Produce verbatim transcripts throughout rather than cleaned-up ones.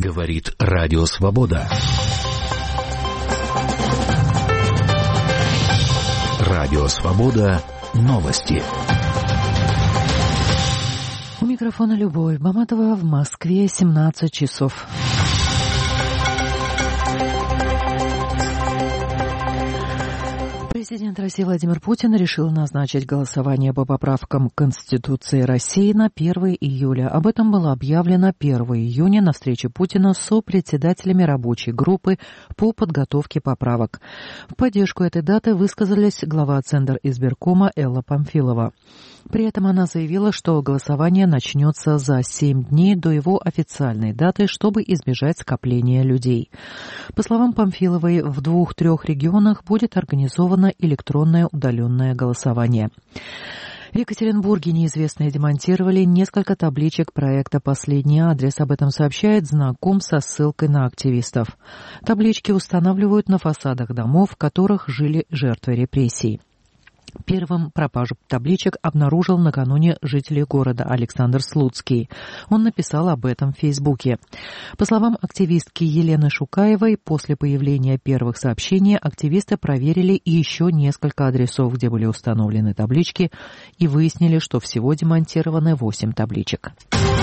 Говорит Радио Свобода. Радио Свобода. Новости. У микрофона Любовь Баматова. В Москве семнадцать часов. Президент России Владимир Путин решил назначить голосование по поправкам к Конституции России на первое июля. Об этом было объявлено первого июня на встрече Путина с сопредседателями рабочей группы по подготовке поправок. В поддержку этой даты высказались глава Центризбиркома Элла Памфилова. При этом она заявила, что голосование начнется за семь дней до его официальной даты, чтобы избежать скопления людей. По словам Памфиловой, в двух-трех регионах будет организовано электронное удаленное голосование. В Екатеринбурге неизвестные демонтировали несколько табличек проекта «Последний адрес». Об этом сообщает знаком со ссылкой на активистов. Таблички устанавливают на фасадах домов, в которых жили жертвы репрессий. Первым пропажу табличек обнаружил накануне житель города Александр Слуцкий. Он написал об этом в Фейсбуке. По словам активистки Елены Шукаевой, после появления первых сообщений активисты проверили еще несколько адресов, где были установлены таблички, и выяснили, что всего демонтированы восемь табличек.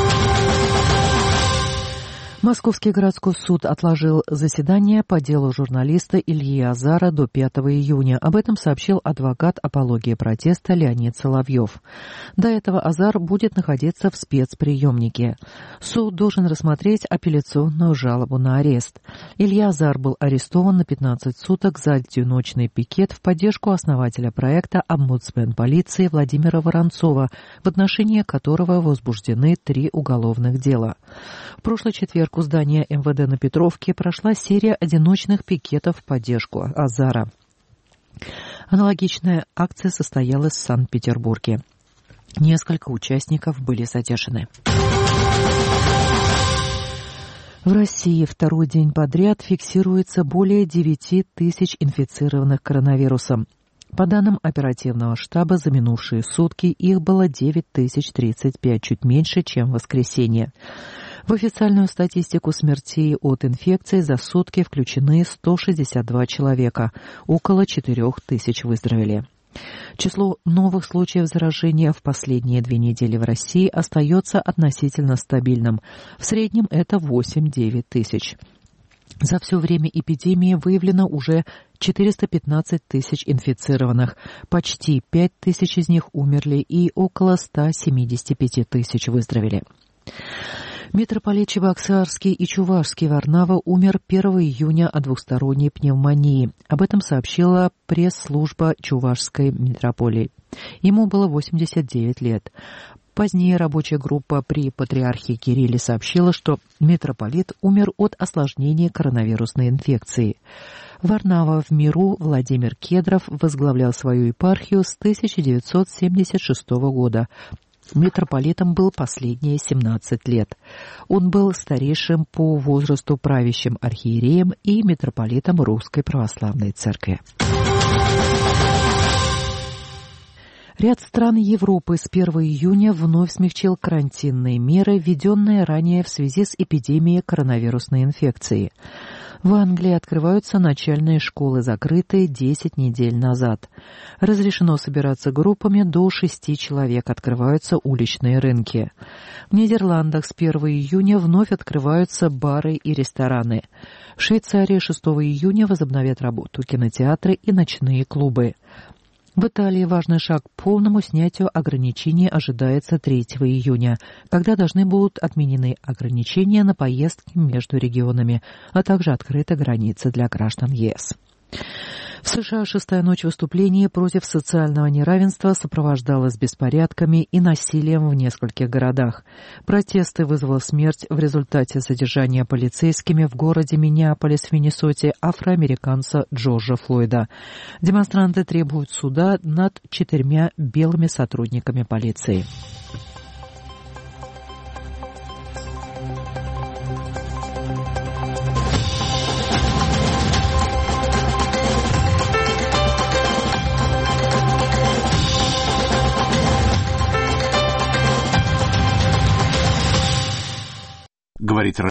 Московский городской суд отложил заседание по делу журналиста Ильи Азара до пятого июня. Об этом сообщил адвокат апологии протеста Леонид Соловьев. До этого Азар будет находиться в спецприемнике. Суд должен рассмотреть апелляционную жалобу на арест. Илья Азар был арестован на пятнадцать суток за антиночный пикет в поддержку основателя проекта «Омбудсмен полиции» Владимира Воронцова, в отношении которого возбуждены три уголовных дела. В прошлый четверг у здания эм вэ дэ на Петровке прошла серия одиночных пикетов в поддержку Азара. Аналогичная акция состоялась в Санкт-Петербурге. Несколько участников были задержаны. В России второй день подряд фиксируется более девяти тысяч инфицированных коронавирусом. По данным оперативного штаба, за минувшие сутки их было девять тысяч тридцать пять, чуть меньше, чем в воскресенье. В официальную статистику смертей от инфекции за сутки включены сто шестьдесят два человека, около четырех тысяч выздоровели. Число новых случаев заражения в последние две недели в России остается относительно стабильным. В среднем это восемь-девять тысяч. За все время эпидемии выявлено уже четыреста пятнадцать тысяч инфицированных, почти пять тысяч из них умерли и около ста семидесяти пяти тысяч выздоровели. Митрополит Чебоксарский и Чувашский Варнава умер первого июня от двухсторонней пневмонии. Об этом сообщила пресс-служба Чувашской митрополии. Ему было восемьдесят девять лет. Позднее рабочая группа при патриархе Кирилле сообщила, что митрополит умер от осложнений коронавирусной инфекции. Варнава в миру Владимир Кедров возглавлял свою епархию с тысяча девятьсот семьдесят шестого года. Митрополитом был последние семнадцать лет. Он был старейшим по возрасту правящим архиереем и митрополитом Русской Православной Церкви. Ряд стран Европы с первого июня вновь смягчил карантинные меры, введенные ранее в связи с эпидемией коронавирусной инфекции. В Англии открываются начальные школы, закрытые десять недель назад. Разрешено собираться группами до шести человек, открываются уличные рынки. В Нидерландах с первого июня вновь открываются бары и рестораны. В Швейцарии шестого июня возобновят работу кинотеатры и ночные клубы. В Италии важный шаг к полному снятию ограничений ожидается третьего июня, когда должны будут отменены ограничения на поездки между регионами, а также открыты границы для граждан е эс. В США шестая ночь выступлений против социального неравенства сопровождалась беспорядками и насилием в нескольких городах. Протесты вызвала смерть в результате задержания полицейскими в городе Миннеаполис в Миннесоте афроамериканца Джорджа Флойда. Демонстранты требуют суда над четырьмя белыми сотрудниками полиции. Говорит